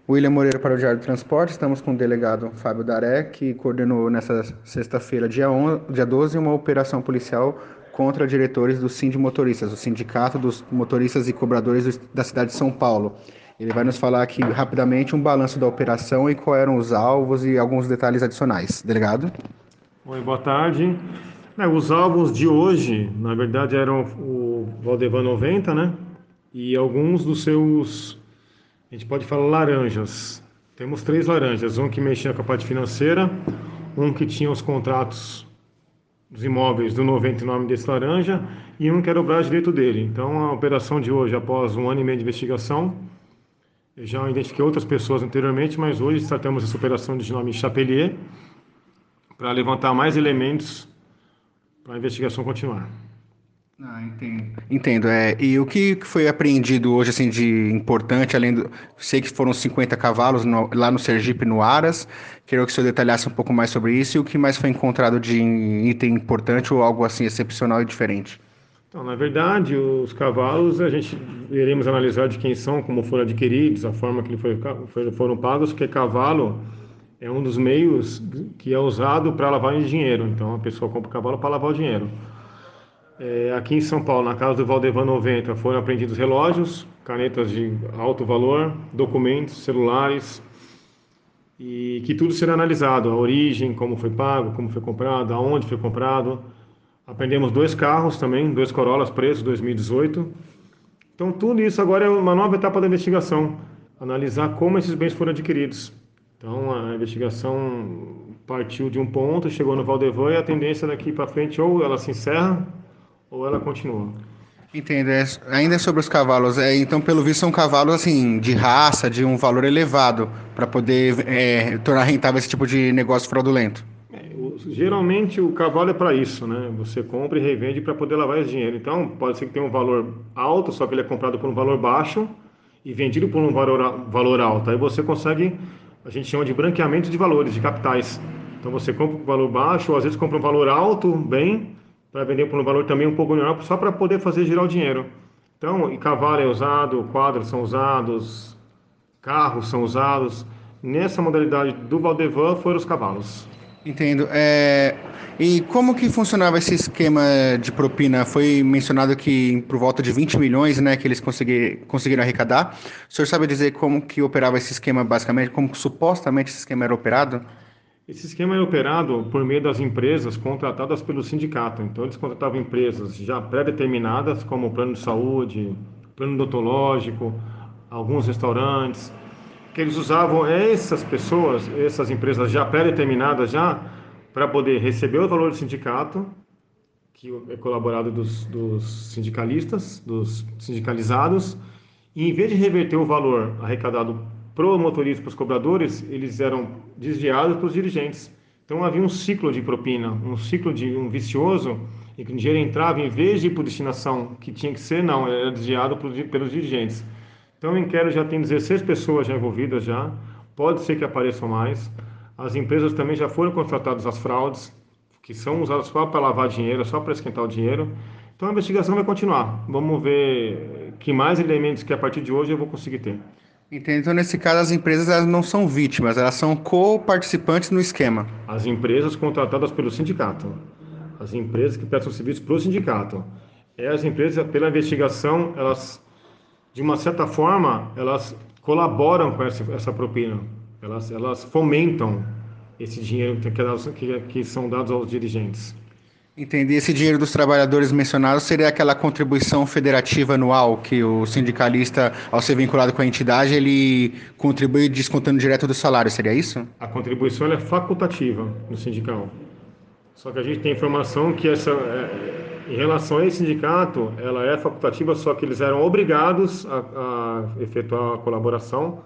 William Moreira para o Diário do Transporte. Estamos com o delegado Fábio Daré, que coordenou nesta sexta-feira, dia 12, uma operação policial contra diretores do Sindimotoristas, o Sindicato dos Motoristas e Cobradores da cidade de São Paulo. Ele vai nos falar aqui rapidamente um balanço da operação e quais eram os alvos e alguns detalhes adicionais. Delegado? Oi, boa tarde. Os alvos de hoje, na verdade, eram o Valdevan 90, né? E alguns dos seus, a gente pode falar laranjas. Temos três laranjas, um que mexia com a parte financeira, um que tinha os contratos dos imóveis do 90 em nome desse laranja e um que era o braço direito dele. Então, a operação de hoje, após um ano e meio de investigação, eu já identifiquei outras pessoas anteriormente, mas hoje tratamos essa operação de nome Chapelier para levantar mais elementos para a investigação continuar. Entendo. Entendo. E o que foi apreendido hoje, assim, de importante, além do... Sei que foram 50 cavalos lá no Sergipe, no Aras. Queria que o senhor detalhasse um pouco mais sobre isso e o que mais foi encontrado de item importante ou algo, assim, excepcional e diferente. Então, na verdade, os cavalos a gente iremos analisar de quem são, como foram adquiridos, a forma que foram pagos, porque cavalo é um dos meios que é usado para lavar dinheiro. Então, a pessoa compra o cavalo para lavar o dinheiro. Aqui em São Paulo, na casa do Valdevan 90, foram apreendidos relógios, canetas de alto valor, documentos, celulares, e que tudo será analisado, a origem, como foi pago, como foi comprado, aonde foi comprado. Apreendemos dois carros também, dois Corollas preços 2018. Então, tudo isso agora é uma nova etapa da investigação, analisar como esses bens foram adquiridos. Então, a investigação partiu de um ponto, chegou no Valdevan e a tendência daqui para frente ou ela se encerra ou ela continua. Entendo. Ainda sobre os cavalos, então, pelo visto, são cavalos, assim, de raça, de um valor elevado, para poder tornar rentável esse tipo de negócio fraudulento. Geralmente o cavalo é para isso, né? Você compra e revende para poder lavar esse dinheiro. Então, pode ser que tenha um valor alto, só que ele é comprado por um valor baixo e vendido por um valor alto. Aí você consegue, a gente chama de branqueamento de valores, de capitais. Então você compra por um valor baixo, ou às vezes compra um valor alto, bem, para vender por um valor também um pouco menor, só para poder fazer girar o dinheiro. Então, e cavalo é usado, quadros são usados, carros são usados. Nessa modalidade do Valdevan foram os cavalos. Entendo. E como que funcionava esse esquema de propina? Foi mencionado que por volta de 20 milhões, né, que eles conseguiram arrecadar. O senhor sabe dizer como que operava esse esquema basicamente? Como que supostamente esse esquema era operado? Esse esquema é operado por meio das empresas contratadas pelo sindicato. Então, eles contratavam empresas já pré-determinadas, como o plano de saúde, plano odontológico, alguns restaurantes, que eles usavam essas pessoas, essas empresas já pré-determinadas já, para poder receber o valor do sindicato, que é colaborado dos sindicalistas, dos sindicalizados, e em vez de reverter o valor arrecadado para o motorista, para os cobradores, eles eram desviados para os dirigentes. Então havia um ciclo de propina, um ciclo de um vicioso, em que o dinheiro entrava, em vez de ir para a destinação que tinha que ser, não, era desviado pelos dirigentes. Então o inquérito já tem 16 pessoas já envolvidas já, pode ser que apareçam mais. As empresas também já foram contratadas às fraudes, que são usadas só para lavar dinheiro, só para esquentar o dinheiro. Então a investigação vai continuar. Vamos ver que mais elementos que a partir de hoje eu vou conseguir ter. Entendo. Então, nesse caso, as empresas elas não são vítimas, elas são co-participantes no esquema. As empresas contratadas pelo sindicato, as empresas que prestam serviço para o sindicato, as empresas, pela investigação, elas, de uma certa forma, elas colaboram com essa propina, elas fomentam esse dinheiro que são dados aos dirigentes. Entendi. Esse dinheiro dos trabalhadores mencionados seria aquela contribuição federativa anual que o sindicalista, ao ser vinculado com a entidade, ele contribui descontando direto do salário, seria isso? A contribuição ela é facultativa no sindical. Só que a gente tem informação que em relação a esse sindicato, ela é facultativa, só que eles eram obrigados a efetuar a colaboração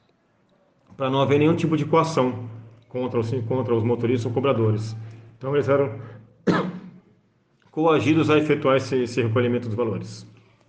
para não haver nenhum tipo de coação contra os motoristas ou cobradores. Então eles eram coagidos a efetuar esse recolhimento dos valores.